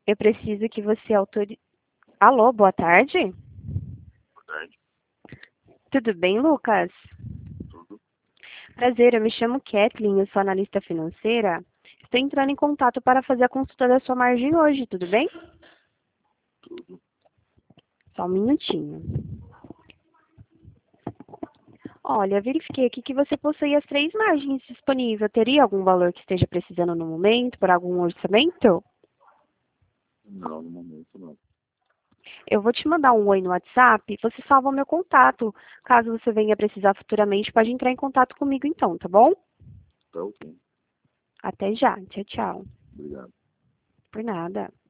Eu preciso que você autorize... Alô, boa tarde? Boa tarde. Tudo bem, Lucas? Tudo, Prazer, eu me chamo Kathleen, eu sou analista financeira. Estou entrando em contato para fazer a consulta da sua margem hoje, tudo bem? tudo. Só um minutinho. Olha, verifiquei aqui que você possui as 3 margens disponíveis. Teria algum valor que esteja precisando no momento, por algum orçamento? Não, no momento não. Eu vou te mandar um oi no WhatsApp, você salva o meu contato. Caso você venha precisar futuramente, pode entrar em contato comigo então, tá bom? Tá ok. Até já. Tchau, tchau. Obrigado. Por nada.